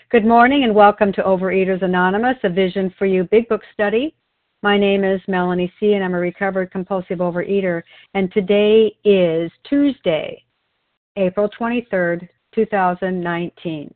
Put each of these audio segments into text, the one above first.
Good morning and welcome to Overeaters Anonymous, a Vision for You Big Book study. My name is Melanie C. and I'm a recovered compulsive overeater. And today is Tuesday, April 23rd, 2019.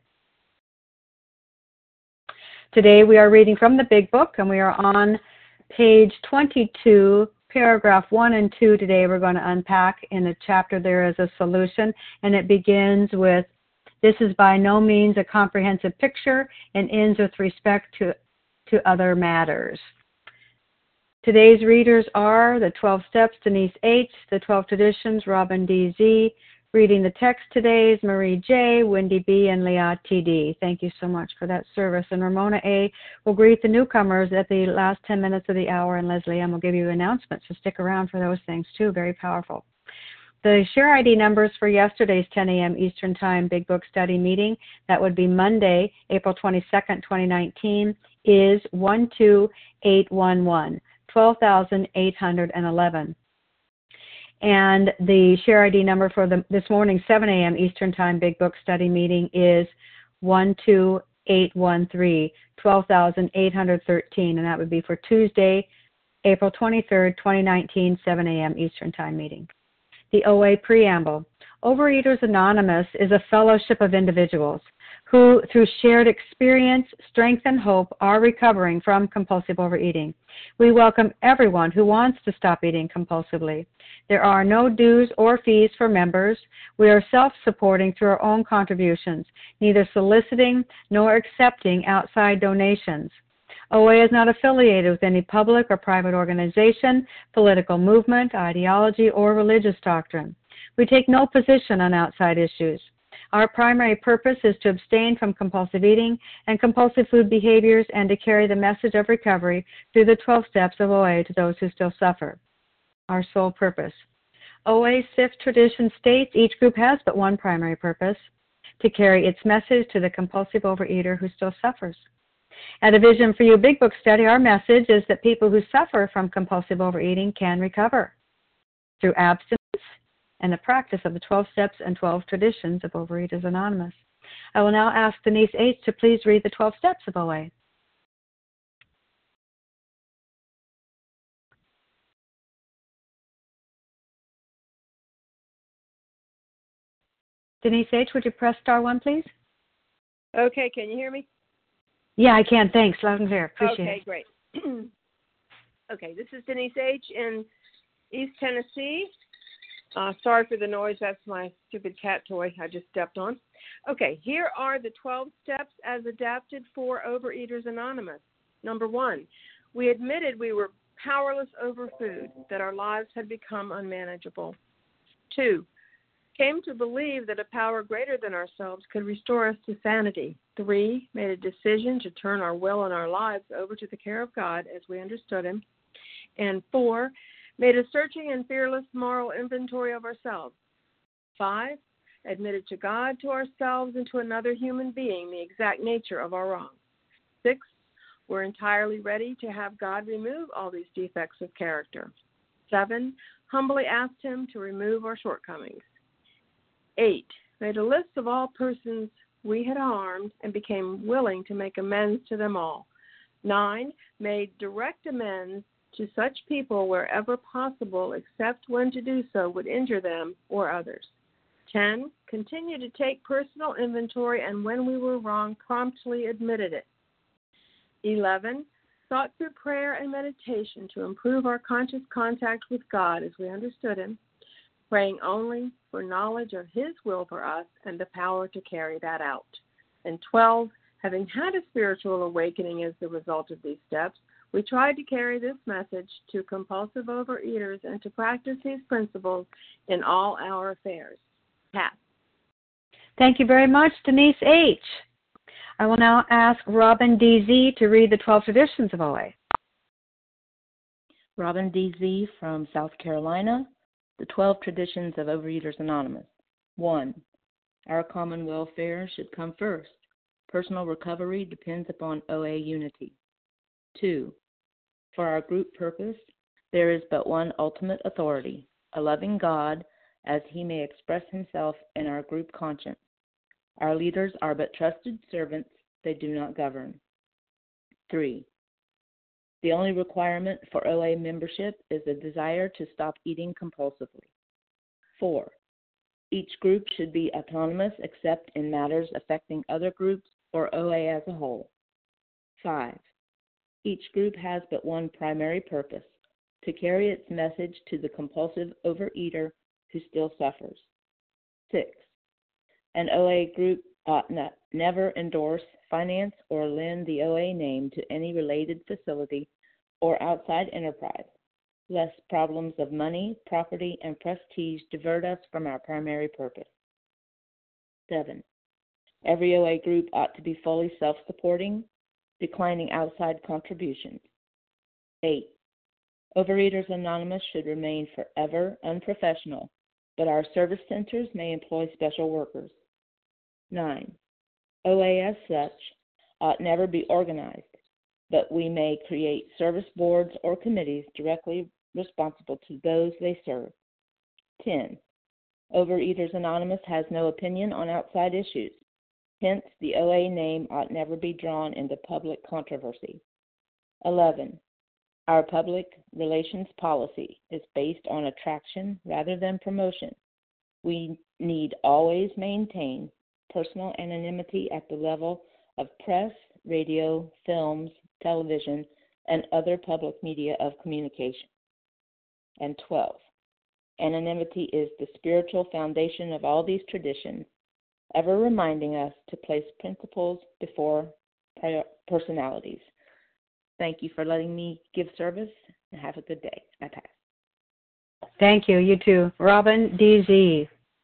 Today we are reading from the Big Book and we are on page 22, paragraph 1 and 2. Today we're going to unpack in the chapter There is a Solution, and it begins with, "This is by no means a comprehensive picture," and ends with respect to other matters. Today's readers are the 12 Steps, Denise H., the 12 Traditions, Robin D.Z. Reading the text today is Marie J., Wendy B., and Leah T.D. Thank you so much for that service. And Ramona A. will greet the newcomers at the last 10 minutes of the hour, and Leslie M. will give you announcements, so stick around for those things too. Very powerful. The share ID numbers for yesterday's 10 a.m. Eastern Time Big Book Study meeting, that would be Monday, April 22nd, 2019, is 12811, 12,811. And the share ID number for this morning's 7 a.m. Eastern Time Big Book Study meeting is 12813, 12,813, and that would be for Tuesday, April 23rd, 2019, 7 a.m. Eastern Time meeting. The OA Preamble. Overeaters Anonymous is a fellowship of individuals who, through shared experience, strength, and hope, are recovering from compulsive overeating. We welcome everyone who wants to stop eating compulsively. There are no dues or fees for members. We are self-supporting through our own contributions, neither soliciting nor accepting outside donations. OA is not affiliated with any public or private organization, political movement, ideology, or religious doctrine. We take no position on outside issues. Our primary purpose is to abstain from compulsive eating and compulsive food behaviors and to carry the message of recovery through the 12 steps of OA to those who still suffer. Our sole purpose. OA's fifth tradition states each group has but one primary purpose: to carry its message to the compulsive overeater who still suffers. At a Vision for You Big Book study, our message is that people who suffer from compulsive overeating can recover through abstinence and the practice of the 12 steps and 12 traditions of Overeaters Anonymous. I will now ask Denise H. to please read the 12 steps of OA. Denise H., would you press star 1, please? Okay, can you hear me? Yeah, I can. Thanks. Loud and clear. Appreciate it. Okay, great. Okay, this is Denise H. in East Tennessee. Sorry for the noise. That's my stupid cat toy I just stepped on. Okay, here are the 12 steps as adapted for Overeaters Anonymous. Number 1, we admitted we were powerless over food, that our lives had become unmanageable. 2, came to believe that a power greater than ourselves could restore us to sanity. 3, made a decision to turn our will and our lives over to the care of God as we understood Him. And 4, made a searching and fearless moral inventory of ourselves. 5, admitted to God, to ourselves, and to another human being the exact nature of our wrongs. 6, were entirely ready to have God remove all these defects of character. 7, humbly asked Him to remove our shortcomings. 8, made a list of all persons we had harmed and became willing to make amends to them all. 9, made direct amends to such people wherever possible, except when to do so would injure them or others. 10, continued to take personal inventory, and when we were wrong, promptly admitted it. 11, sought through prayer and meditation to improve our conscious contact with God as we understood Him, praying only for knowledge of His will for us and the power to carry that out. And 12, having had a spiritual awakening as the result of these steps, we tried to carry this message to compulsive overeaters and to practice these principles in all our affairs. Pat. Thank you very much, Denise H. I will now ask Robin D.Z. to read the 12 traditions of OA. Robin D.Z. from South Carolina, the 12 traditions of Overeaters Anonymous. 1, our common welfare should come first. Personal recovery depends upon OA unity. 2, for our group purpose, there is but one ultimate authority, a loving God, as He may express Himself in our group conscience. Our leaders are but trusted servants they do not govern. 3. The only requirement for OA membership is a desire to stop eating compulsively. 4. Each group should be autonomous except in matters affecting other groups or OA as a whole. 5. Each group has but one primary purpose, to carry its message to the compulsive overeater who still suffers. 6. An OA group ought never endorse, finance, or lend the OA name to any related facility or outside enterprise, lest problems of money, property, and prestige divert us from our primary purpose. 7. Every OA group ought to be fully self-supporting, declining outside contributions. 8. Overeaters Anonymous should remain forever unprofessional, but our service centers may employ special workers. 9. OA as such ought never be organized, but we may create service boards or committees directly responsible to those they serve. 10. Overeaters Anonymous has no opinion on outside issues. Hence, the OA name ought never be drawn into public controversy. 11. Our public relations policy is based on attraction rather than promotion. We need always maintain personal anonymity at the level of press, radio, films, television, and other public media of communication. And 12. Anonymity is the spiritual foundation of all these traditions, ever reminding us to place principles before personalities. Thank you for letting me give service, and have a good day. I pass. Thank you. You too. Robin DZ.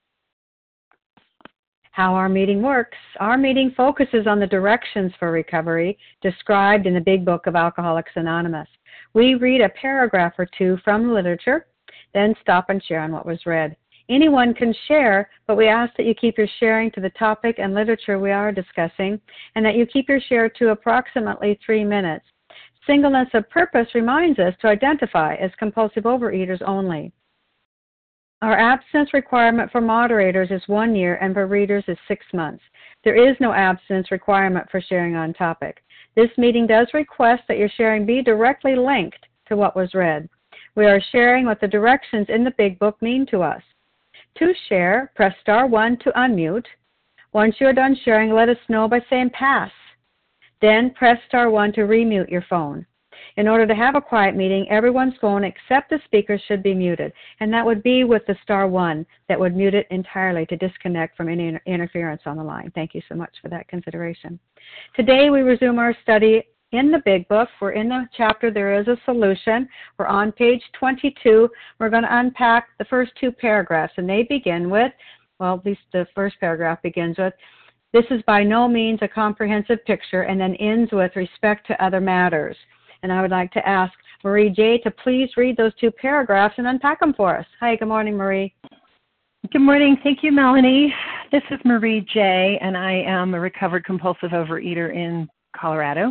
How our meeting works. Our meeting focuses on the directions for recovery described in the Big Book of Alcoholics Anonymous. We read a paragraph or two from the literature, then stop and share on what was read. Anyone can share, but we ask that you keep your sharing to the topic and literature we are discussing, and that you keep your share to approximately 3 minutes. Singleness of purpose reminds us to identify as compulsive overeaters only. Our abstinence requirement for moderators is 1 year and for readers is 6 months. There is no abstinence requirement for sharing on topic. This meeting does request that your sharing be directly linked to what was read. We are sharing what the directions in the Big Book mean to us. To share, press *1 to unmute. Once you are done sharing, let us know by saying pass. Then press *1 to remute your phone. In order to have a quiet meeting, everyone's phone except the speaker should be muted, and that would be with the *1 that would mute it entirely to disconnect from any interference on the line. Thank you so much for that consideration. Today we resume our study in the Big Book. We're in the chapter There Is a Solution. We're on page 22. We're going to unpack the first 2 paragraphs, and they begin with, well, at least the first paragraph begins with, "This is by no means a comprehensive picture," and then ends with "respect to other matters." And I would like to ask Marie J. to please read those 2 paragraphs and unpack them for us. Hi, good morning, Marie. Good morning. Thank you, Melanie. This is Marie J., and I am a recovered compulsive overeater in Colorado.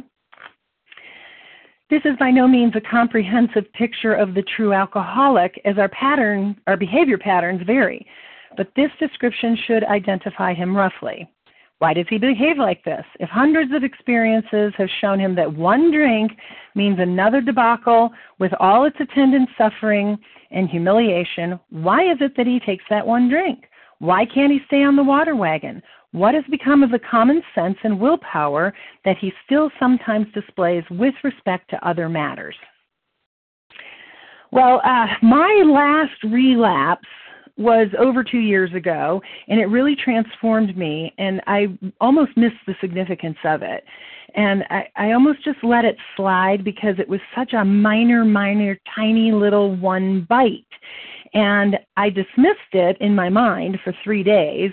This is by no means a comprehensive picture of the true alcoholic, as our behavior patterns vary, but this description should identify him roughly. Why does he behave like this? If hundreds of experiences have shown him that 1 drink means another debacle with all its attendant suffering and humiliation, why is it that he takes that 1 drink? Why can't he stay on the water wagon? What has become of the common sense and willpower that he still sometimes displays with respect to other matters? Well, my last relapse was over 2 years ago, and it really transformed me, and I almost missed the significance of it. And I almost just let it slide because it was such a minor, tiny little 1 bite. And I dismissed it in my mind for 3 days.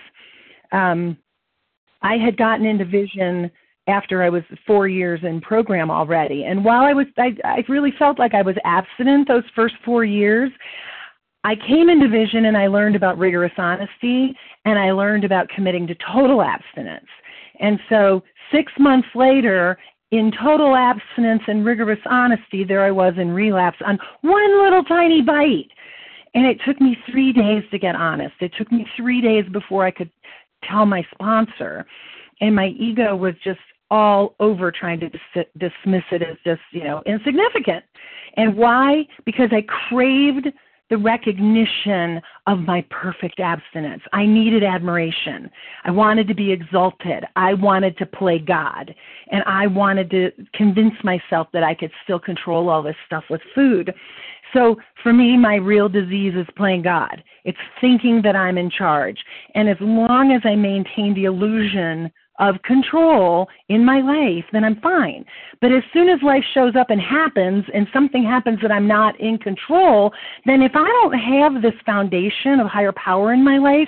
I had gotten into vision after I was 4 years in program already. And while I really felt like I was abstinent those first 4 years, I came into vision and I learned about rigorous honesty, and I learned about committing to total abstinence. And so 6 months later, in total abstinence and rigorous honesty, there I was in relapse on 1 little tiny bite. And it took me 3 days to get honest. It took me 3 days before I could tell my sponsor. And my ego was just all over trying to dismiss it as just, insignificant. And why? Because I craved the recognition of my perfect abstinence. I needed admiration. I wanted to be exalted. I wanted to play God. And I wanted to convince myself that I could still control all this stuff with food. So for me, my real disease is playing God. It's thinking that I'm in charge. And as long as I maintain the illusion of control in my life, then I'm fine. But as soon as life shows up and happens, and something happens that I'm not in control, then if I don't have this foundation of higher power in my life,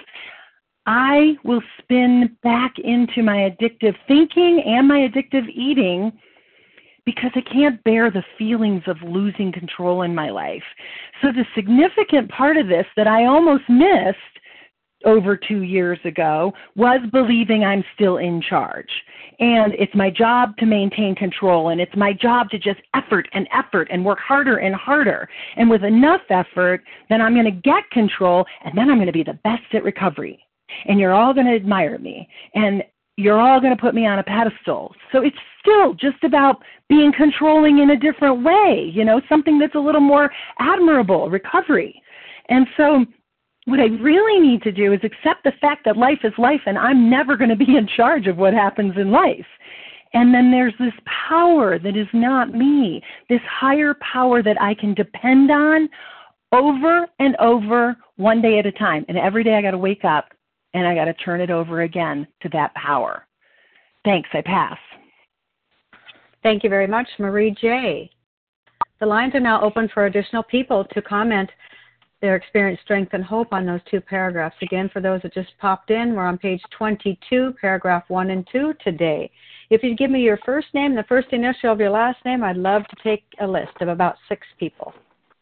I will spin back into my addictive thinking and my addictive eating, because I can't bear the feelings of losing control in my life. So the significant part of this that I almost missed over 2 years ago was believing I'm still in charge. And it's my job to maintain control, and it's my job to just effort and work harder and harder. And with enough effort, then I'm going to get control, and then I'm going to be the best at recovery. And you're all going to admire me, and you're all going to put me on a pedestal. So it's still just about being controlling in a different way, something that's a little more admirable, recovery. And so what I really need to do is accept the fact that life is life, and I'm never going to be in charge of what happens in life. And then there's this power that is not me, this higher power that I can depend on over and over, one day at a time. And every day I got to wake up and I got to turn it over again to that power. Thanks, I pass. Thank you very much, Marie J. The lines are now open for additional people to comment their experience, strength, and hope on those 2 paragraphs. Again, for those that just popped in, we're on page 22, paragraph 1 and 2 today. If you'd give me your first name, the first initial of your last name, I'd love to take a list of about 6 people.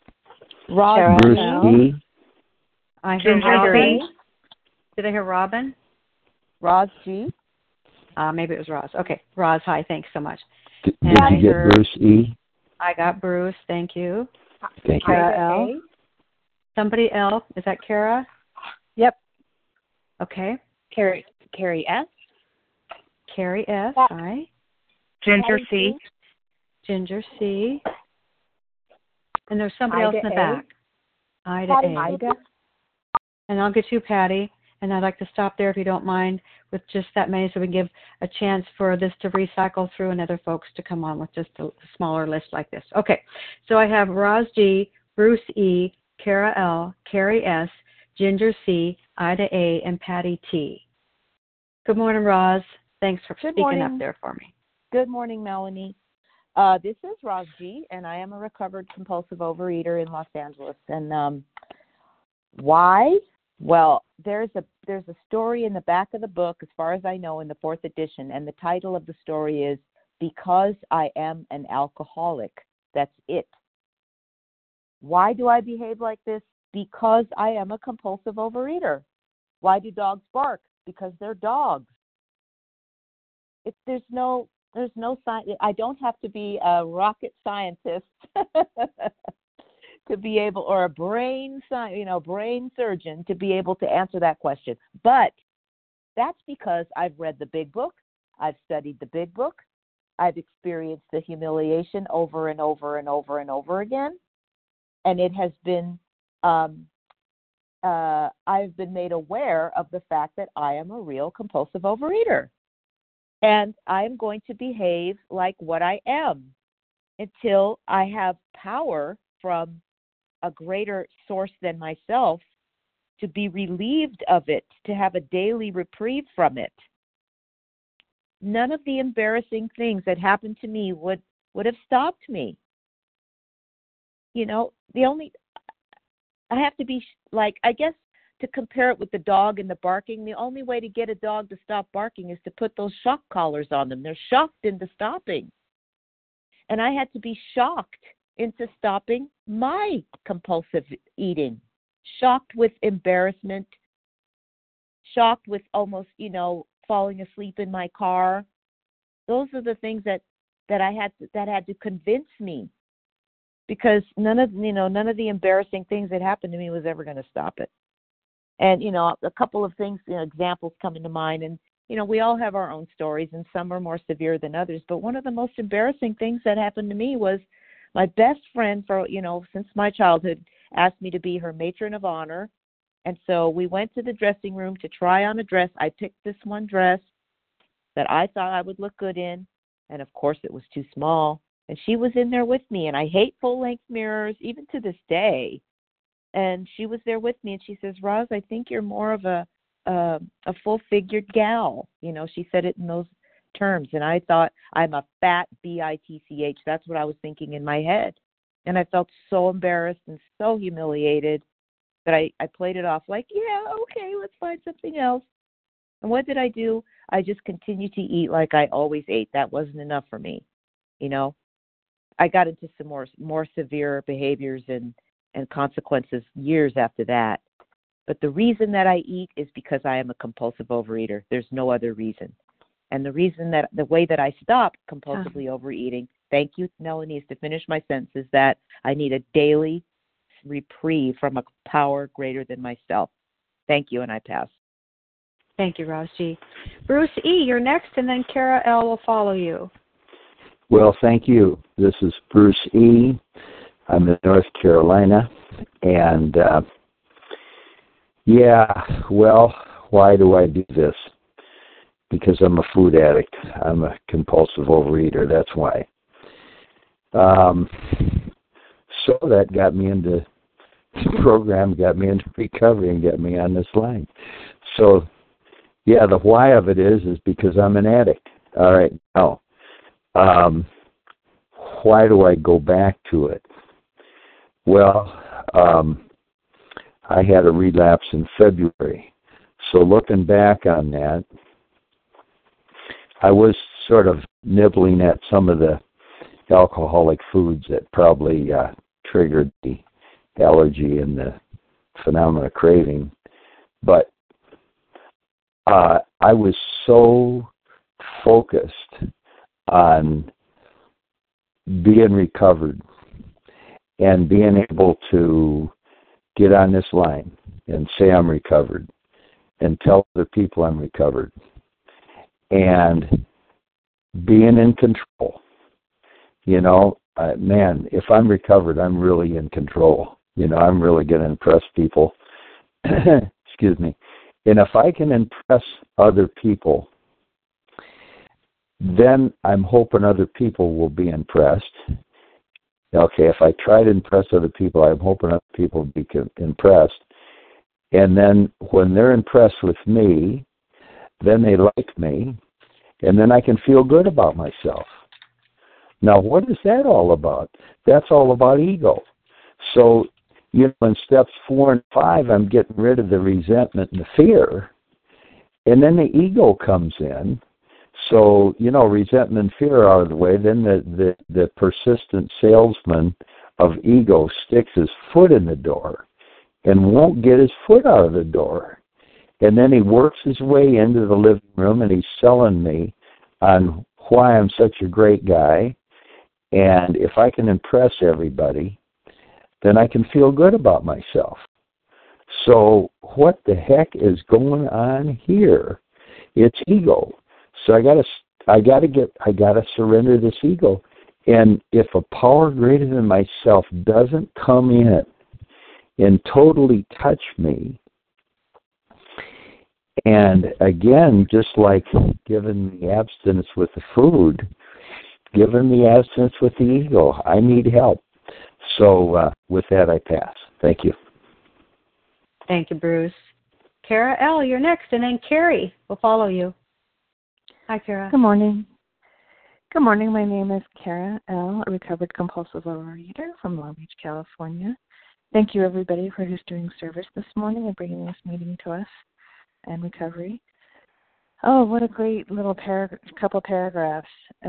Roz Bruce E. I hear Robin. Did I hear Robin? Roz G. Maybe it was Roz. Okay, Roz, hi, thanks so much. Did you get Bruce E? I got Bruce, thank you. Thank you. Kara L. Somebody else, is that Kara? Yep. Okay. Carrie S. Carrie S. Hi. Ginger C. Ginger C. And there's somebody else in the back. Ida A. Ida. And I'll get you, Patty. And I'd like to stop there if you don't mind with just that many so we can give a chance for this to recycle through and other folks to come on with just a smaller list like this. Okay. So I have Roz G, Bruce E, Kara L, Carrie S, Ginger C, Ida A, and Patty T. Good morning, Roz. Thanks for speaking up there for me. Good morning, Melanie. This is Roz G, and I am a recovered compulsive overeater in Los Angeles. And why? Well, there's a story in the back of the book, as far as I know, in the 4th edition, and the title of the story is Because I Am an Alcoholic. That's it. Why do I behave like this? Because I am a compulsive overeater. Why do dogs bark? Because they're dogs. There's no science. I don't have to be a rocket scientist to be able, or a brain surgeon to be able to answer that question. But that's because I've read the big book. I've studied the big book. I've experienced the humiliation over and over and over and over again. And it has been, I've been made aware of the fact that I am a real compulsive overeater. And I am going to behave like what I am until I have power from a greater source than myself to be relieved of it, to have a daily reprieve from it. None of the embarrassing things that happened to me would have stopped me. I have to be I guess to compare it with the dog and the barking, the only way to get a dog to stop barking is to put those shock collars on them. They're shocked into stopping. And I had to be shocked into stopping my compulsive eating, shocked with embarrassment, shocked with almost, falling asleep in my car. Those are the things that had to convince me. Because none of the embarrassing things that happened to me was ever going to stop it. And, a couple of things, examples come into mind. And we all have our own stories, and some are more severe than others. But one of the most embarrassing things that happened to me was my best friend since my childhood asked me to be her matron of honor. And so we went to the dressing room to try on a dress. I picked this one dress that I thought I would look good in. And of course it was too small. And she was in there with me, and I hate full-length mirrors, even to this day. And she was there with me, and she says, Roz, I think you're more of a full-figured gal. She said it in those terms. And I thought, I'm a fat bitch. That's what I was thinking in my head. And I felt so embarrassed and so humiliated that I played it off like, yeah, okay, let's find something else. And what did I do? I just continued to eat like I always ate. That wasn't enough for me. I got into some more severe behaviors and consequences years after that. But the reason that I eat is because I am a compulsive overeater. There's no other reason. And the way that I stop compulsively overeating, thank you, Melanie, is to finish my sentence, is that I need a daily reprieve from a power greater than myself. Thank you, and I pass. Thank you, Roz G. Bruce E., you're next, and then Kara L. will follow you. Well, thank you. This is Bruce E. I'm in North Carolina, and why do I do this? Because I'm a food addict. I'm a compulsive overeater. That's why. So that got me into the program, got me into recovery, and got me on this line. So, yeah, the why of it is because I'm an addict. All right, now, why do I go back to it? Well, I had a relapse in February. So looking back on that, I was sort of nibbling at some of the alcoholic foods that probably triggered the allergy and the phenomena of craving. But I was so focused on being recovered and being able to get on this line and say I'm recovered and tell other people I'm recovered and being in control. If I'm recovered, I'm really in control. I'm really going to impress people. Excuse me. And if I can impress other people, then I'm hoping other people will be impressed. Okay, if I try to impress other people, I'm hoping other people will be impressed. And then when they're impressed with me, then they like me, and then I can feel good about myself. Now, what is that all about? That's all about ego. So, in steps 4 and 5, I'm getting rid of the resentment and the fear, and then the ego comes in. So, resentment and fear are out of the way. Then the persistent salesman of ego sticks his foot in the door and won't get his foot out of the door. And then he works his way into the living room and he's selling me on why I'm such a great guy. And if I can impress everybody, then I can feel good about myself. So what the heck is going on here? It's ego. So I gotta surrender this ego. And if a power greater than myself doesn't come in and totally touch me, and again, just like given the abstinence with the food, given the abstinence with the ego, I need help. So with that, I pass. Thank you. Thank you, Bruce. Kara L., you're next, and then Carrie will follow you. Hi, Kara. Good morning. Good morning. My name is Kara L., a recovered compulsive overeater from Long Beach, California. Thank you, everybody, for who's doing service this morning and bringing this meeting to us and recovery. Oh, what a great little couple paragraphs.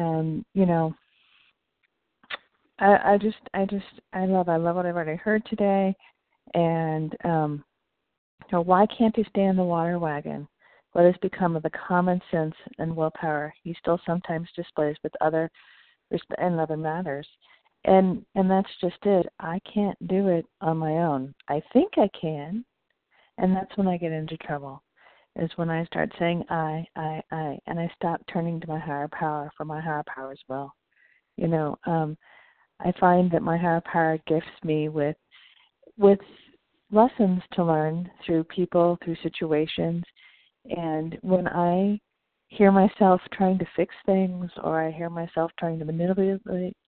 I love what I've already heard today. And why can't he stay in the water wagon? What has become of the common sense and willpower he still sometimes displays with other matters? And that's just it. I can't do it on my own. I think I can, and that's when I get into trouble. is when I start saying I, and I stop turning to my higher power for my higher power's will. I find that my higher power gifts me with lessons to learn through people, through situations, and when I hear myself trying to fix things, or I hear myself trying to manipulate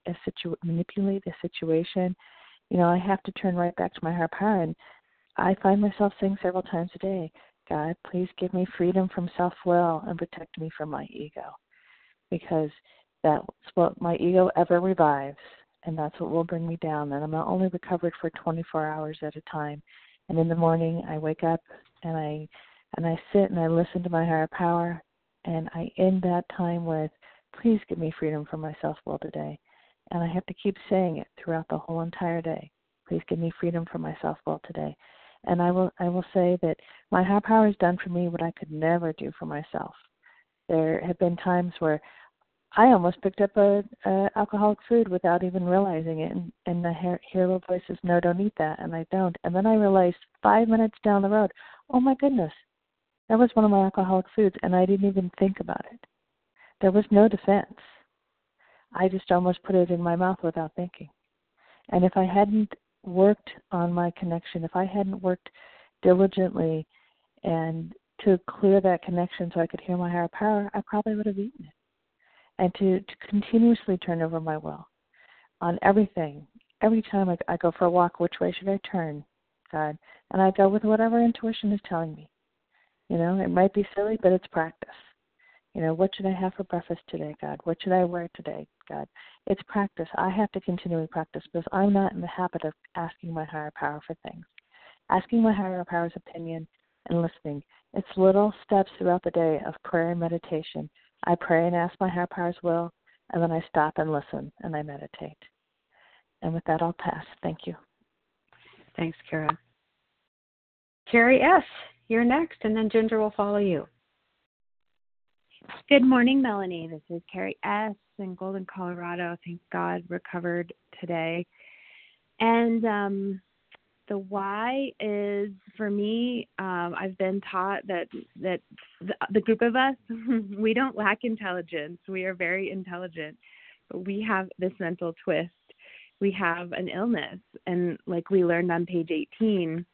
a situation, I have to turn right back to my higher power. And I find myself saying several times a day, God, please give me freedom from self-will and protect me from my ego, because that's what my ego ever revives, and that's what will bring me down. And I'm not only recovered for 24 hours at a time. And in the morning, I wake up and I sit and I listen to my higher power, and I end that time with, please give me freedom from my self-will today. And I have to keep saying it throughout the whole entire day. Please give me freedom from my self-will today. And I will say that my higher power has done for me what I could never do for myself. There have been times where I almost picked up a alcoholic food without even realizing it, and I hear little voices, no, don't eat that, and I don't. And then I realized 5 minutes down the road, oh my goodness, that was one of my alcoholic foods, and I didn't even think about it. There was no defense. I just almost put it in my mouth without thinking. And if I hadn't worked on my connection, if I hadn't worked diligently and to clear that connection so I could hear my higher power, I probably would have eaten it. And to continuously turn over my will on everything. Every time I go for a walk, which way should I turn, God? And I go with whatever intuition is telling me. It might be silly, but it's practice. What should I have for breakfast today, God? What should I wear today, God? It's practice. I have to continually practice because I'm not in the habit of asking my higher power for things. Asking my higher power's opinion and listening. It's little steps throughout the day of prayer and meditation. I pray and ask my higher power's will, and then I stop and listen, and I meditate. And with that, I'll pass. Thank you. Thanks, Kara. Carrie S., you're next, and then Ginger will follow you. Good morning, Melanie. This is Carrie S. in Golden, Colorado. Thank God recovered today. And the why is, for me, I've been taught that the group of us, we don't lack intelligence. We are very intelligent, but we have this mental twist. We have an illness, and like we learned on page 18,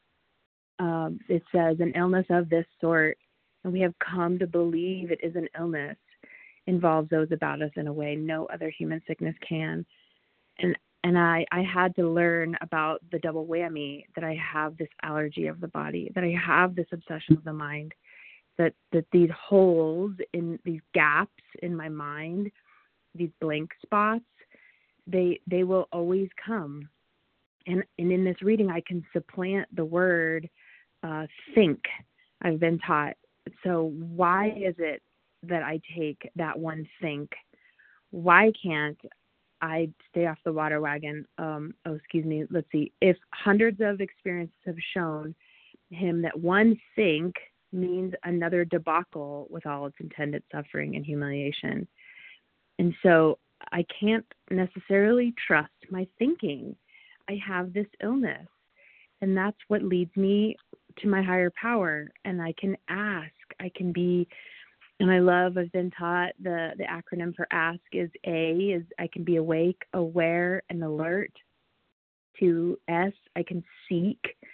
it says an illness of this sort, and we have come to believe it is an illness, involves those about us in a way no other human sickness can. And I had to learn about the double whammy, that I have this allergy of the body, that I have this obsession of the mind, that these holes, in these gaps in my mind, these blank spots, they will always come. And in this reading, I can supplant the word think, I've been taught. So why is it that I take that one think? Why can't I stay off the water wagon? Let's see. If hundreds of experiences have shown him that one think means another debacle with all its intended suffering and humiliation. And so I can't necessarily trust my thinking. I have this illness, and that's what leads me to my higher power. And I can ask, I can be, and I've been taught the acronym for ask is A, is I can be awake, aware, and alert. To S, I can seek.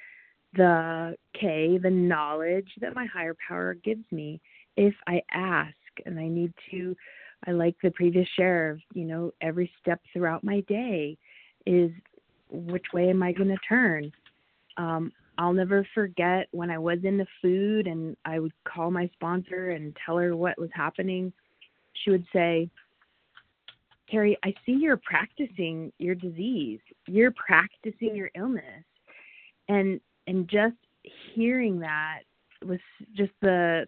The K, the knowledge that my higher power gives me if I ask. And I like the previous share of, every step throughout my day is, which way am I going to turn? I'll never forget when I was in the food and I would call my sponsor and tell her what was happening. She would say, Carrie, I see you're practicing your disease. You're practicing your illness. And just hearing that was just the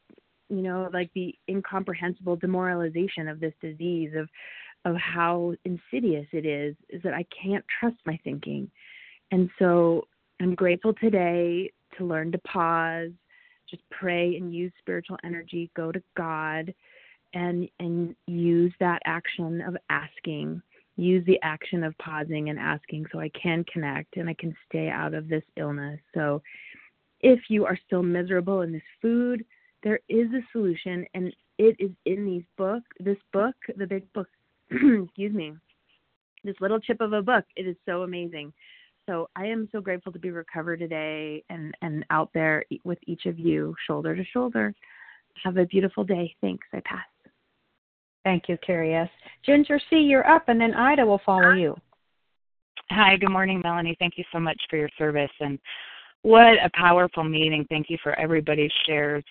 incomprehensible demoralization of this disease, of how insidious it is that I can't trust my thinking. And so I'm grateful today to learn to pause, just pray and use spiritual energy, go to God, and use that action of asking, use the action of pausing and asking so I can connect and I can stay out of this illness. So if you are still miserable in this food, there is a solution, and it is in this book, the big book, excuse me, this little chip of a book. It is so amazing. So I am so grateful to be recovered today and out there with each of you, shoulder to shoulder. Have a beautiful day. Thanks. I pass. Thank you, Carrie S. Ginger C., you're up, and then Ida will follow you. Hi, good morning, Melanie. Thank you so much for your service, and what a powerful meeting. Thank you for everybody's shares.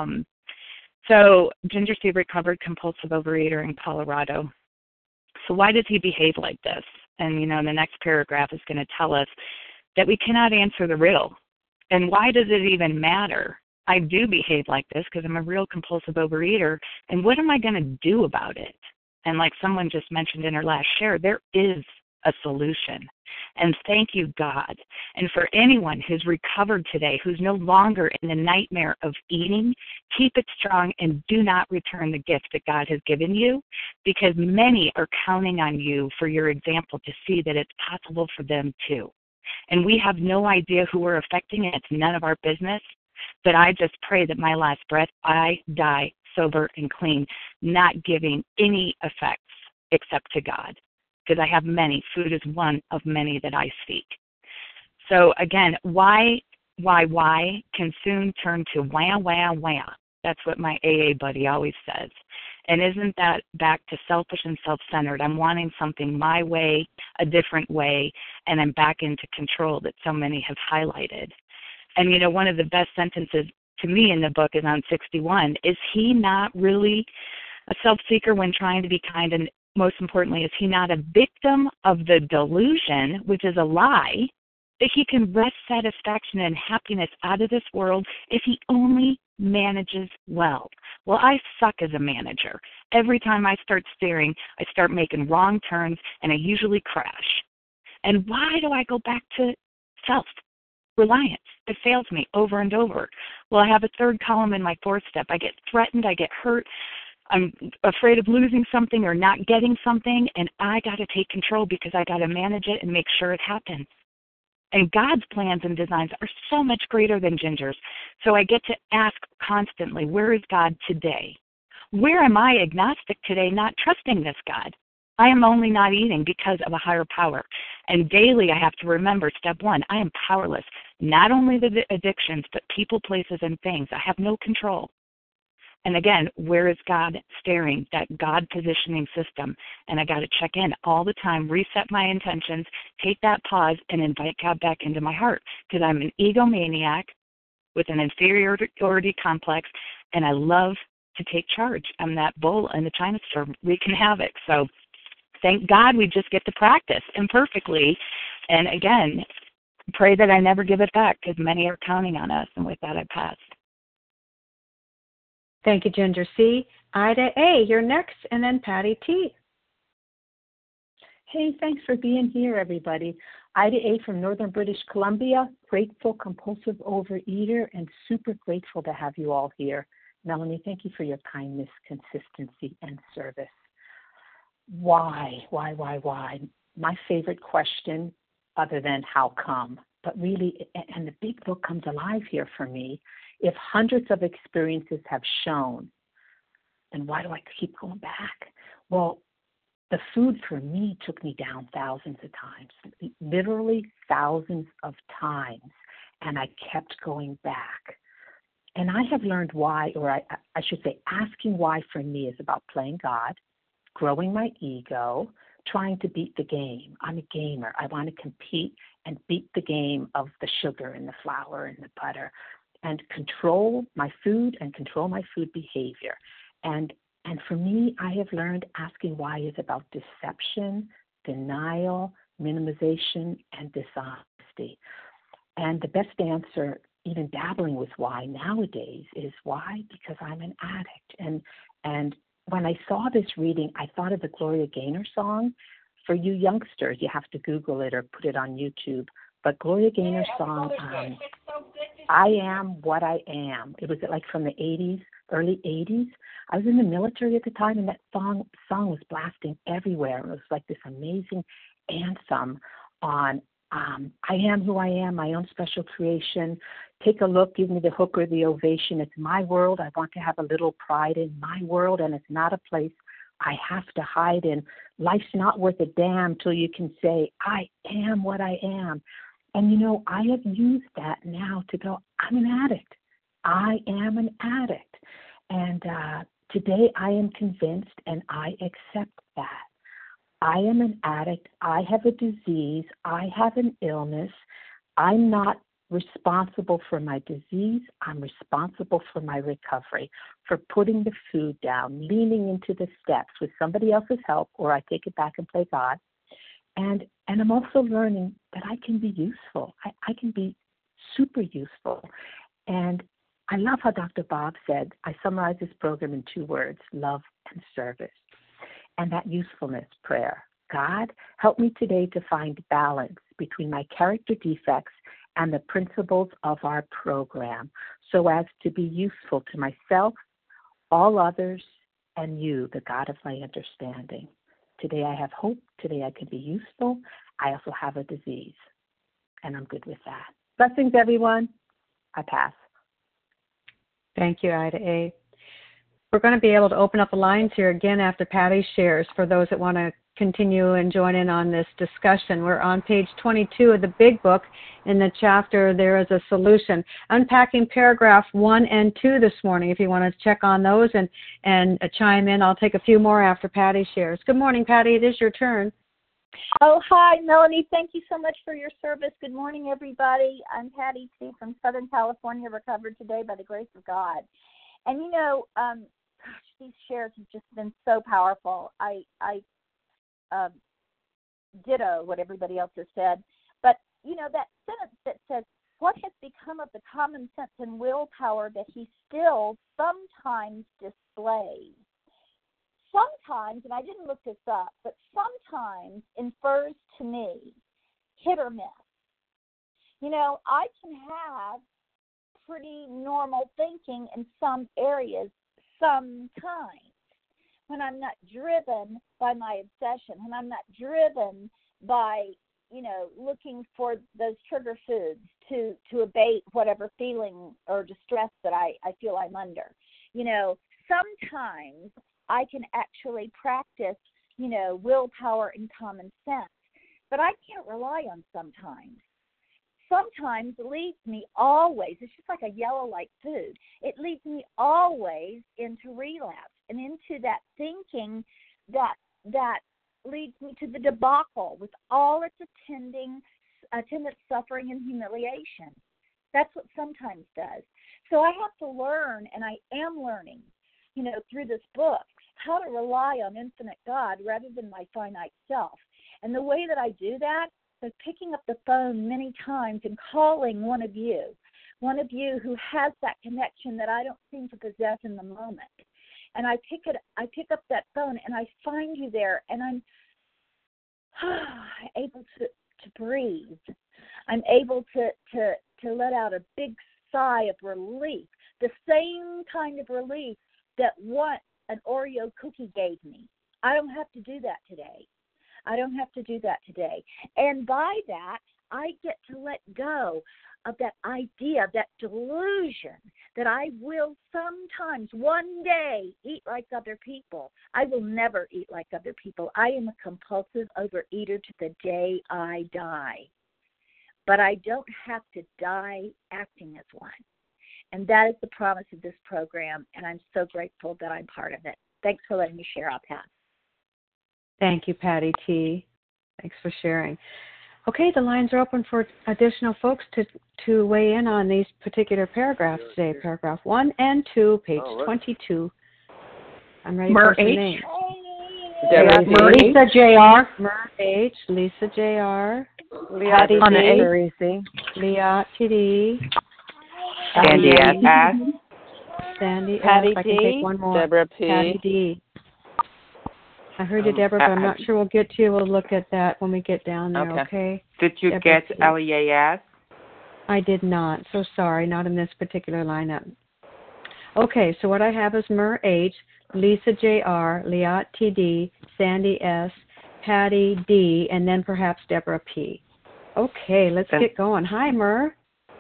So Ginger C., recovered compulsive overeater in Colorado. So why does he behave like this? And, the next paragraph is going to tell us that we cannot answer the riddle. And why does it even matter? I do behave like this because I'm a real compulsive overeater, and what am I going to do about it? And like someone just mentioned in her last share, there is a solution. And thank you, God. And for anyone who's recovered today, who's no longer in the nightmare of eating, keep it strong and do not return the gift that God has given you, because many are counting on you for your example to see that it's possible for them too. And we have no idea who we're affecting. It's none of our business. But I just pray that my last breath, I die sober and clean, not giving any effects except to God. Because I have many. Food is one of many that I seek. So again, why can soon turn to wah, wah, wah. That's what my AA buddy always says. And isn't that back to selfish and self-centered? I'm wanting something my way, a different way, and I'm back into control that so many have highlighted. And, one of the best sentences to me in the book is on 61. Is he not really a self-seeker when trying to be kind? And most importantly, is he not a victim of the delusion, which is a lie, that he can wrest satisfaction and happiness out of this world if he only manages well? Well, I suck as a manager. Every time I start steering, I start making wrong turns, and I usually crash. And why do I go back to self-reliance? It fails me over and over. Well, I have a third column in my fourth step. I get threatened, I get hurt, I'm afraid of losing something or not getting something, and I got to take control because I got to manage it and make sure it happens. And God's plans and designs are so much greater than Ginger's. So I get to ask constantly, where is God today? Where am I agnostic today, not trusting this God? I am only not eating because of a higher power. And daily I have to remember, step one, I am powerless. Not only the addictions, but people, places, and things. I have no control. And again, where is God staring? That God positioning system. And I got to check in all the time, reset my intentions, take that pause, and invite God back into my heart. Because I'm an egomaniac with an inferiority complex, and I love to take charge. I'm that bull in the China store wreaking havoc. So thank God we just get to practice imperfectly. And again, pray that I never give it back, because many are counting on us. And with that, I pass. Thank you, Ginger C. Ida A., you're next, and then Patty T. Hey, thanks for being here, everybody. Ida A. from Northern British Columbia, grateful, compulsive overeater, and super grateful to have you all here. Melanie, thank you for your kindness, consistency, and service. Why? My favorite question, other than how come, but really, and the big book comes alive here for me. If hundreds of experiences have shown, then why do I keep going back? Well, the food for me took me down thousands of times, literally thousands of times, and I kept going back. And I have learned why, or I should say asking why for me is about playing God, growing my ego, trying to beat the game. I'm a gamer. I want to compete and beat the game of the sugar and the flour and the butter, and control my food and control my food behavior. And for me, I have learned asking why is about deception, denial, minimization, and dishonesty. And the best answer, even dabbling with why nowadays, is why? Because I'm an addict. And when I saw this reading, I thought of the Gloria Gaynor song. For you youngsters, you have to Google it or put it on YouTube. But Gloria Gaynor's song, I Am What I Am. It was like from the 80s, early 80s. I was in the military at the time, and that song was blasting everywhere. It was like this amazing anthem on I am who I am, my own special creation, take a look, give me the hook or the ovation. It's my world. I want to have a little pride in my world, and it's not a place I have to hide in. Life's not worth a damn till you can say, I am what I am. And, I have used that now to go, I'm an addict. I am an addict. And today I am convinced, and I accept that. I am an addict. I have a disease. I have an illness. I'm not responsible for my disease. I'm responsible for my recovery, for putting the food down, leaning into the steps with somebody else's help, or I take it back and play God. And I'm also learning that I can be useful. I can be super useful. And I love how Dr. Bob said, I summarize this program in 2 words, love and service. And that usefulness prayer. God, help me today to find balance between my character defects and the principles of our program so as to be useful to myself, all others, and you, the God of my understanding. Today I have hope. Today I can be useful. I also have a disease, and I'm good with that. Blessings, everyone. I pass. Thank you, Ida A. We're going to be able to open up the lines here again after Patty shares for those that want to continue and join in on this discussion. We're on page 22 of the Big Book. In the chapter, there is a solution. Unpacking paragraph 1 and 2 this morning. If you want to check on those and chime in, I'll take a few more after Patty shares. Good morning, Patty. It is your turn. Oh, hi, Melanie. Thank you so much for your service. Good morning, everybody. I'm Patty T. from Southern California, recovered today by the grace of God. And, these shares have just been so powerful. I ditto what everybody else has said. But, that sentence that says, what has become of the common sense and willpower that he still sometimes displays? Sometimes, and I didn't look this up, but sometimes infers to me hit or miss. I can have pretty normal thinking in some areas sometimes when I'm not driven by my obsession, when I'm not driven by, looking for those trigger foods to abate whatever feeling or distress that I feel I'm under. Sometimes I can actually practice, willpower and common sense, but I can't rely on sometimes. Sometimes leads me always, it's just like a yellow like food, it leads me always into relapse and into that thinking that leads me to the debacle with all its attendant suffering and humiliation. That's what sometimes does. So I have to learn, and I am learning, through this book, how to rely on infinite God rather than my finite self. And the way that I do that is picking up the phone many times and calling one of you who has that connection that I don't seem to possess in the moment. And I pick up that phone and I find you there, and I'm able to breathe. I'm able to let out a big sigh of relief, the same kind of relief that what an Oreo cookie gave me. I don't have to do that today. And by that, I get to let go of that idea, that delusion that I will sometimes, one day, eat like other people. I will never eat like other people. I am a compulsive overeater to the day I die. But I don't have to die acting as one. And that is the promise of this program, and I'm so grateful that I'm part of it. Thanks for letting me share. I'll pass. Thank you, Patty T. Thanks for sharing. Okay, the lines are open for additional folks to weigh in on these particular paragraphs today, paragraph 1 and 2, page 22. I'm ready for some names. Lisa J.R. Mer H. Lisa J.R. Patty D. Leah T.D. Sandy S. Sandy S. Patty I can D. take one more. Deborah P. Patty D. I heard you, Deborah, but I'm not sure we'll get to you. We'll look at that when we get down there, okay? Did you Deborah get P. LEAS? I did not. So sorry, not in this particular lineup. Okay, so what I have is Mer H., Lisa J.R., Liat T.D., Sandy S., Patty D., and then perhaps Deborah P. Okay, let's get going. Hi, Mer.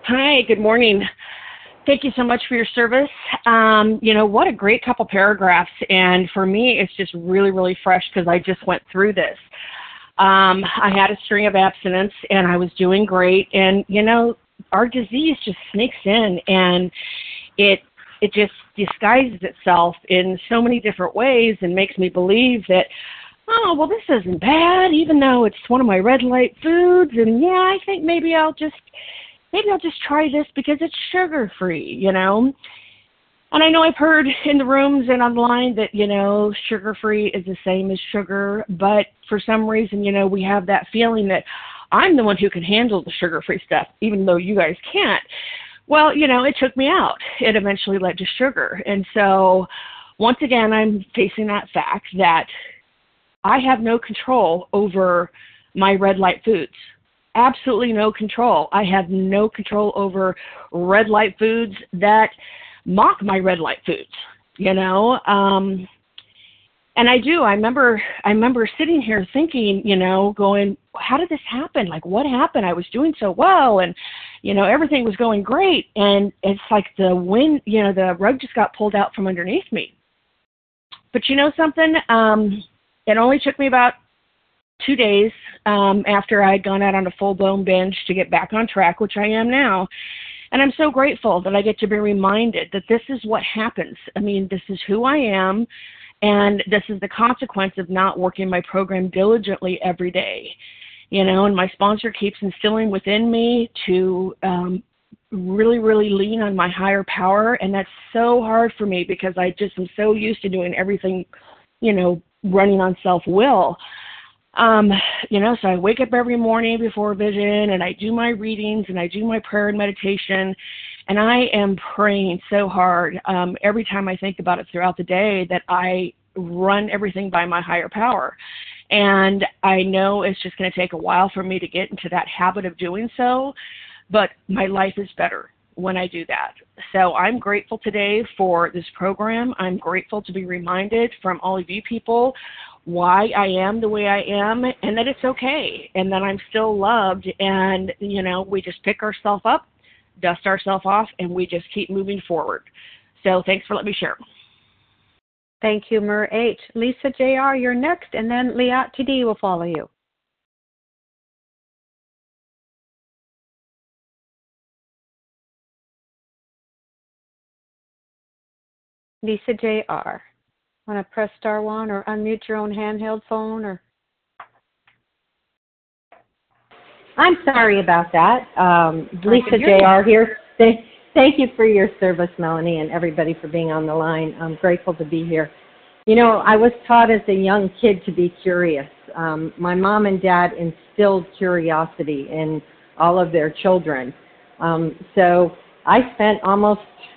Hi, good morning. Thank you so much for your service. What a great couple paragraphs. And for me, it's just really, really fresh because I just went through this. I had a string of abstinence and I was doing great. And, our disease just sneaks in and it just disguises itself in so many different ways and makes me believe that, oh, well, this isn't bad, even though it's one of my red light foods. And yeah, I think maybe I'll just try this because it's sugar-free, And I know I've heard in the rooms and online that, sugar-free is the same as sugar, but for some reason, we have that feeling that I'm the one who can handle the sugar-free stuff, even though you guys can't. Well, it took me out. It eventually led to sugar. And so, once again, I'm facing that fact that I have no control over my red light foods. Absolutely no control. I have no control over red light foods that mock my red light foods, and I do. I remember sitting here thinking, going, how did this happen? Like, what happened? I was doing so well, and everything was going great, and it's like the wind, the rug just got pulled out from underneath me. But something? It only took me about 2 days after I had gone out on a full-blown binge to get back on track, which I am now. And I'm so grateful that I get to be reminded that this is what happens. I mean, this is who I am, and this is the consequence of not working my program diligently every day. And my sponsor keeps instilling within me to really, really lean on my higher power, and that's so hard for me because I just am so used to doing everything, running on self-will. So I wake up every morning before vision and I do my readings and I do my prayer and meditation, and I am praying so hard every time I think about it throughout the day that I run everything by my higher power. And I know it's just going to take a while for me to get into that habit of doing so, but my life is better when I do that. So I'm grateful today for this program. I'm grateful to be reminded from all of you people why I am the way I am, and that it's okay, and that I'm still loved, and, we just pick ourselves up, dust ourselves off, and we just keep moving forward. So thanks for letting me share. Thank you, Mer H. Lisa J.R., you're next, and then Liat TD will follow you. Lisa J.R. Want to press star one or unmute your own handheld phone? Or I'm sorry about that. Lisa J.R. here. Thank you for your service, Melanie, and everybody for being on the line. I'm grateful to be here. I was taught as a young kid to be curious. My mom and dad instilled curiosity in all of their children. So I spent almost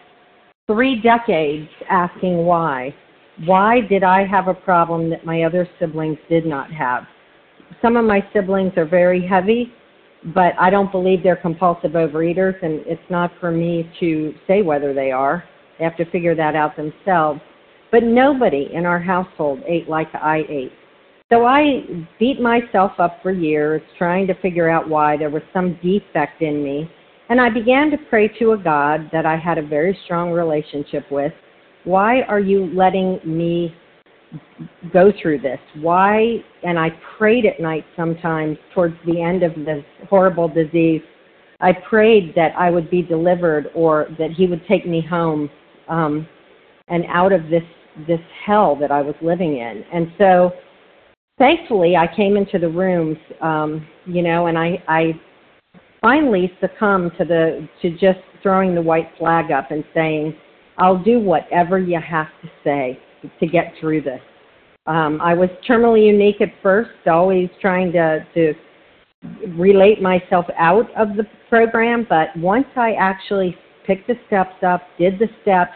3 decades asking why. Why did I have a problem that my other siblings did not have? Some of my siblings are very heavy, but I don't believe they're compulsive overeaters, and it's not for me to say whether they are. They have to figure that out themselves. But nobody in our household ate like I ate. So I beat myself up for years trying to figure out why there was some defect in me, and I began to pray to a God that I had a very strong relationship with. Why are you letting me go through this? Why? And I prayed at night sometimes towards the end of this horrible disease. I prayed that I would be delivered or that he would take me home and out of this hell that I was living in. And so thankfully I came into the rooms, and I finally succumbed to just throwing the white flag up and saying, I'll do whatever you have to say to get through this. I was terminally unique at first, always trying to relate myself out of the program, but once I actually picked the steps up, did the steps,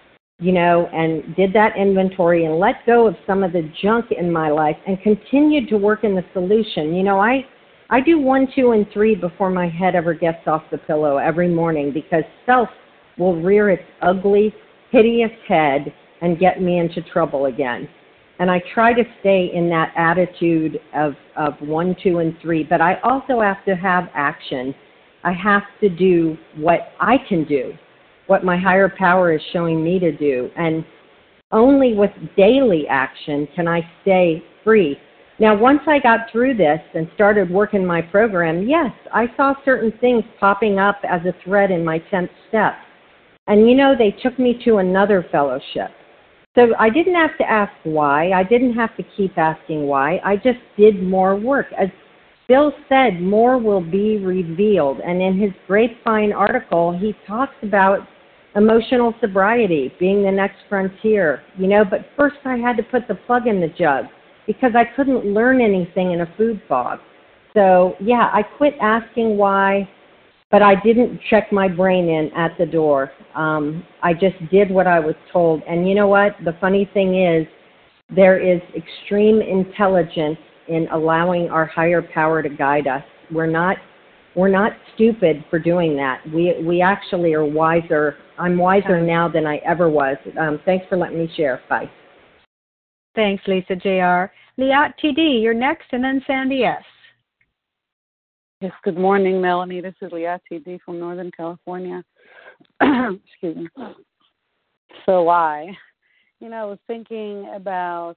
and did that inventory and let go of some of the junk in my life and continued to work in the solution. I do 1, 2, and 3 before my head ever gets off the pillow every morning because self will rear its ugly, hideous head and get me into trouble again. And I try to stay in that attitude of 1, 2, and 3, but I also have to have action. I have to do what I can do, what my higher power is showing me to do. And only with daily action can I stay free. Now, once I got through this and started working my program, yes, I saw certain things popping up as a thread in my 10th step. And, they took me to another fellowship. So I didn't have to ask why. I didn't have to keep asking why. I just did more work. As Bill said, more will be revealed. And in his Grapevine article, he talks about emotional sobriety being the next frontier. But first I had to put the plug in the jug because I couldn't learn anything in a food fog. So, yeah, I quit asking why, but I didn't check my brain in at the door. I just did what I was told. And you know what? The funny thing is, there is extreme intelligence in allowing our higher power to guide us. We're not stupid for doing that. We actually are wiser. I'm wiser now than I ever was. Thanks for letting me share. Bye. Thanks, Lisa Jr. Liat TD, you're next, and then Sandy S. Yes, good morning, Melanie. This is Liat TD from Northern California. Excuse me. So I was thinking about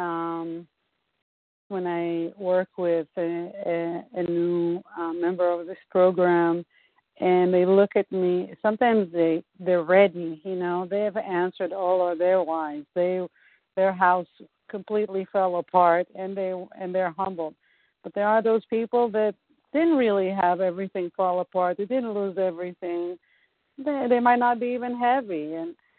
when I work with a new member of this program, and they look at me. Sometimes they're ready. They have answered all of their whys. Their house completely fell apart, and they're humbled. But there are those people that didn't really have everything fall apart. They didn't lose everything. They might not be even heavy,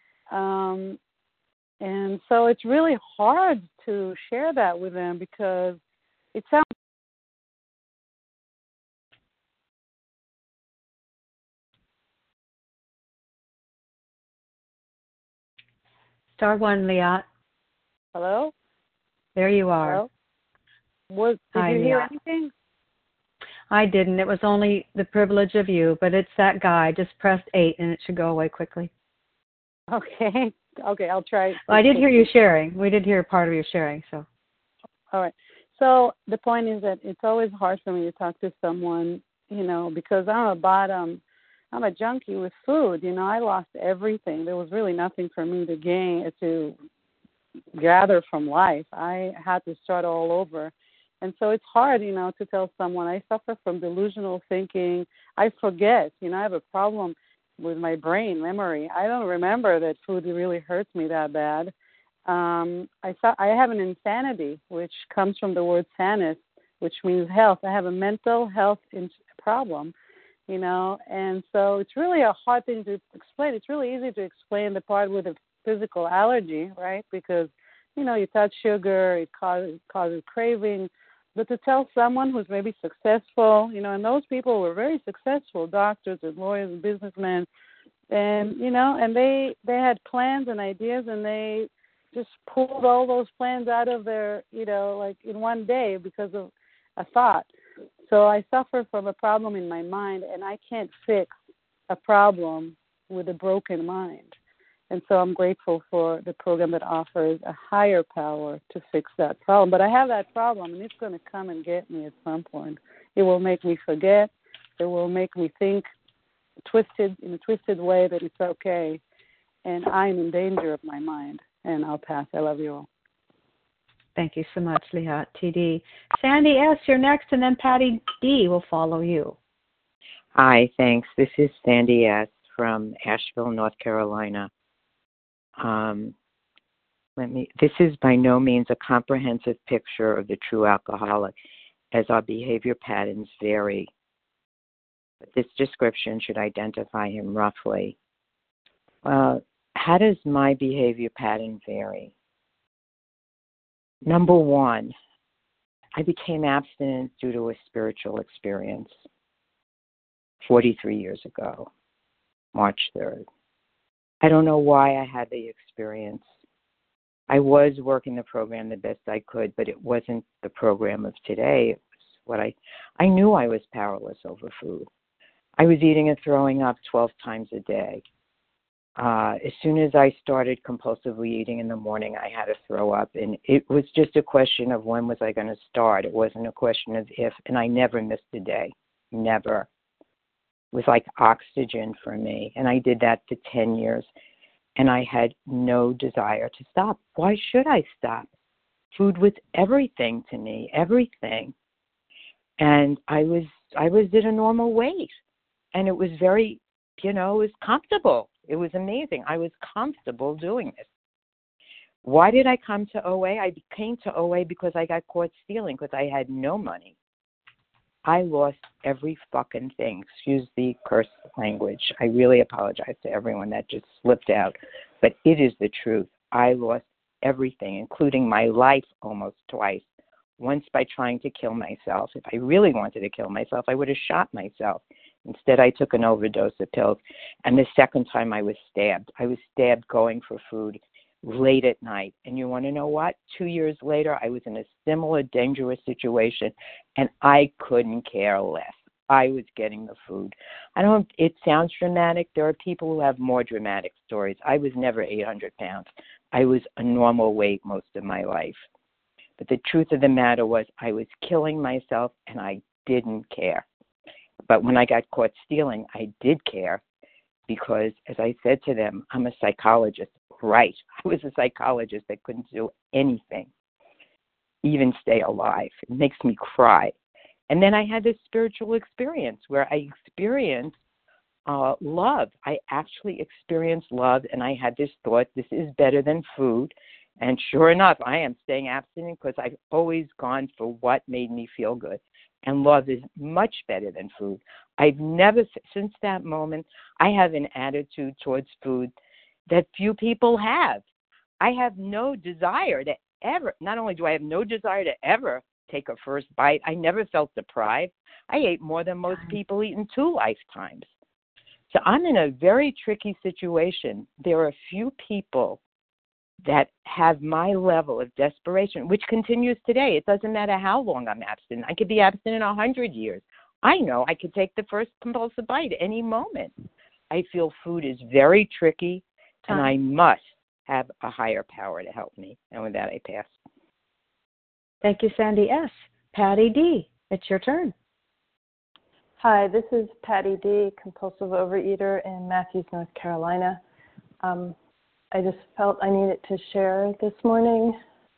and so it's really hard to share that with them because it sounds. Star one, Liat. Hello? There you are. Hello? Did you hear anything? I didn't. It was only the privilege of you, but it's that guy. Just press 8 and it should go away quickly. Okay. Okay, I'll try. Well, I did hear you sharing. We did hear part of your sharing, so. All right. So the point is that it's always hard for me to talk to someone, because I'm a junkie with food. I lost everything. There was really nothing for me to gather from life. I had to start all over. And so it's hard, to tell someone. I suffer from delusional thinking. I forget. I have a problem with my brain memory. I don't remember that food really hurts me that bad. I have an insanity, which comes from the word sanus, which means health. I have a mental health problem, and so it's really a hard thing to explain. It's really easy to explain the part with a physical allergy, right? Because, you touch sugar, it causes craving. But to tell someone who's maybe successful, and those people were very successful, doctors and lawyers and businessmen, and, and they had plans and ideas, and they just pulled all those plans out of their, like in one day because of a thought. So I suffer from a problem in my mind, and I can't fix a problem with a broken mind. And so I'm grateful for the program that offers a higher power to fix that problem. But I have that problem, and it's going to come and get me at some point. It will make me forget. It will make me think in a twisted way that it's okay. And I'm in danger of my mind. And I'll pass. I love you all. Thank you so much, Liat TD. Sandy S., you're next, and then Patty D. will follow you. Hi, thanks. This is Sandy S. from Asheville, North Carolina. This is by no means a comprehensive picture of the true alcoholic, as our behavior patterns vary. But this description should identify him roughly. How does my behavior pattern vary? Number one, I became abstinent due to a spiritual experience 43 years ago, March 3rd. I don't know why I had the experience. I was working the program the best I could, but it wasn't the program of today. It was what I knew I was powerless over food. I was eating and throwing up 12 times a day. As soon as I started compulsively eating in the morning, I had to throw up. And it was just a question of when was I going to start. It wasn't a question of if. And I never missed a day. Never. was like oxygen for me. And I did that for 10 years. And I had no desire to stop. Why should I stop? Food was everything to me, everything. And I was at a normal weight. And it was very, it was comfortable. It was amazing. I was comfortable doing it. Why did I come to OA? I came to OA because I got caught stealing because I had no money. I lost every fucking thing. Excuse the curse language. I really apologize to everyone that just slipped out. But it is the truth. I lost everything, including my life almost twice. Once by trying to kill myself. If I really wanted to kill myself, I would have shot myself. Instead, I took an overdose of pills. And the second time I was stabbed. I was stabbed going for food late at night. And you want to know what? 2 years later, I was in a similar dangerous situation, and I couldn't care less. I was getting the food. It sounds dramatic. There are people who have more dramatic stories. I was never 800 pounds. I was a normal weight most of my life. But the truth of the matter was I was killing myself, and I didn't care. But when I got caught stealing, I did care because, as I said to them, I'm a psychologist. Right. I was a psychologist that couldn't do anything, even stay alive. It makes me cry. And then I had this spiritual experience where I experienced love. I actually experienced love, and I had this thought, this is better than food. And sure enough, I am staying abstinent because I've always gone for what made me feel good. And love is much better than food. I've never, since that moment, I have an attitude towards food that few people have. I have no desire to ever, not only do I have no desire to ever take a first bite, I never felt deprived. I ate more than most people eat in 2 lifetimes. So I'm in a very tricky situation. There are a few people that have my level of desperation, which continues today. It doesn't matter how long I'm abstinent. I could be abstinent 100 years. I know I could take the first compulsive bite at any moment. I feel food is very tricky, and I must have a higher power to help me. And with that, I pass. Thank you, Sandy S. Patty D., it's your turn. Hi, this is Patty D., compulsive overeater in Matthews, North Carolina. I just felt I needed to share this morning.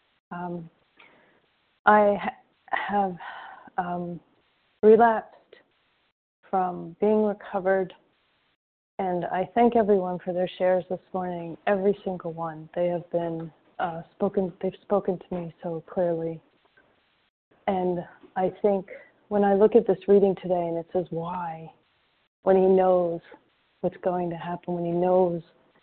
I have relapsed from being recovered, and I thank everyone for their shares this morning, every single one. They have been they've spoken to me so clearly. And I think when I look at this reading today and it says why, when he knows what's going to happen, when he knows,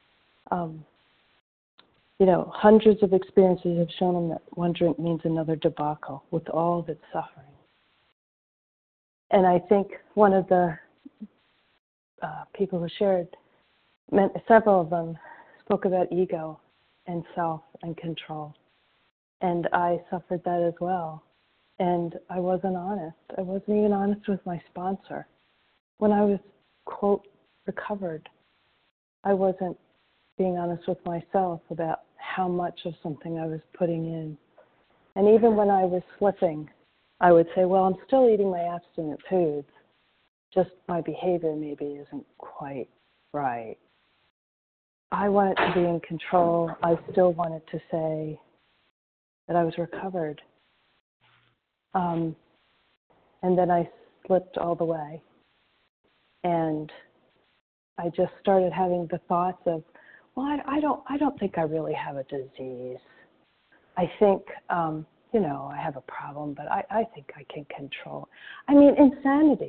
hundreds of experiences have shown him that one drink means another debacle with all of its suffering. And I think one of the people who shared, several of them spoke about ego and self and control. And I suffered that as well. And I wasn't honest. I wasn't even honest with my sponsor. When I was, quote, recovered, I wasn't being honest with myself about how much of something I was putting in. And even when I was slipping, I would say, well, I'm still eating my abstinent foods. Just my behavior maybe isn't quite right. I wanted to be in control. I still wanted to say that I was recovered. And then I slipped all the way. And I just started having the thoughts of, well, I don't think I really have a disease. I think, I have a problem, but I think I can control. I mean, insanity.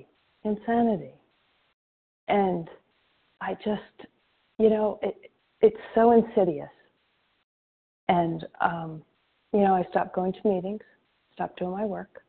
And I just, it's so insidious. And, I stopped going to meetings, stopped doing my work.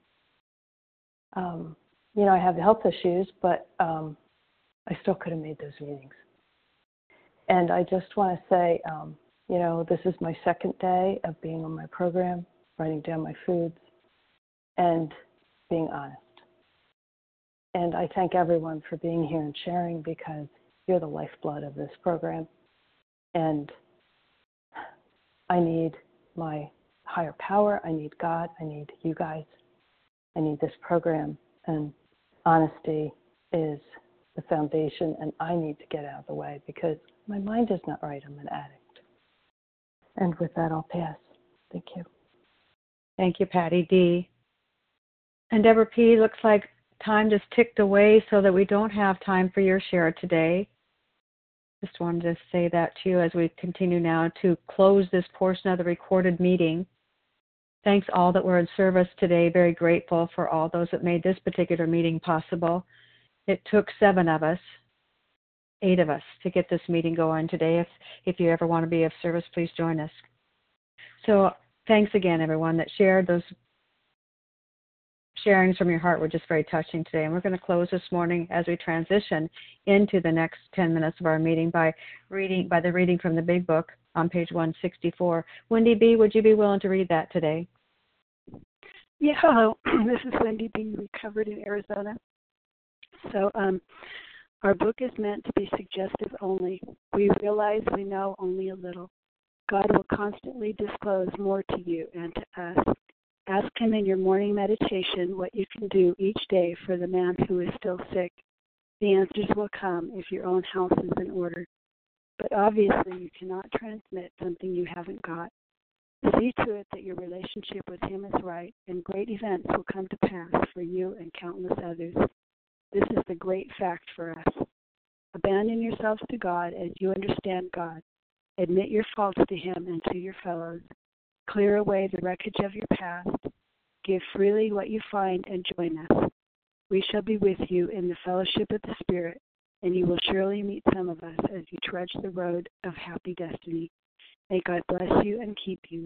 I have health issues, but I still could have made those meetings. And I just want to say, this is my second day of being on my program, writing down my foods, and being honest. And I thank everyone for being here and sharing, because you're the lifeblood of this program. And I need my higher power. I need God. I need you guys. I need this program. And honesty is the foundation, and I need to get out of the way because my mind is not right. I'm an addict. And with that, I'll pass. Thank you. Thank you, Patty D. And Deborah P., looks like time just ticked away so that we don't have time for your share today. Just wanted to say that to you as we continue now to close this portion of the recorded meeting. Thanks all that were in service today. Very grateful for all those that made this particular meeting possible. It took 7 of us, 8 of us, to get this meeting going today. If you ever want to be of service, please join us. So thanks again, everyone that shared. Those sharings from your heart were just very touching today. And we're going to close this morning as we transition into the next 10 minutes of our meeting by the reading from the Big Book on page 164. Wendy B., would you be willing to read that today? Yeah, hello. This is Wendy B., recovered in Arizona. So our book is meant to be suggestive only. We realize we know only a little. God will constantly disclose more to you and to us. Ask Him in your morning meditation what you can do each day for the man who is still sick. The answers will come if your own house is in order. But obviously you cannot transmit something you haven't got. See to it that your relationship with Him is right, and great events will come to pass for you and countless others. This is the great fact for us. Abandon yourselves to God as you understand God. Admit your faults to Him and to your fellows. Clear away the wreckage of your past. Give freely what you find and join us. We shall be with you in the fellowship of the Spirit, and you will surely meet some of us as you trudge the road of happy destiny. May God bless you and keep you.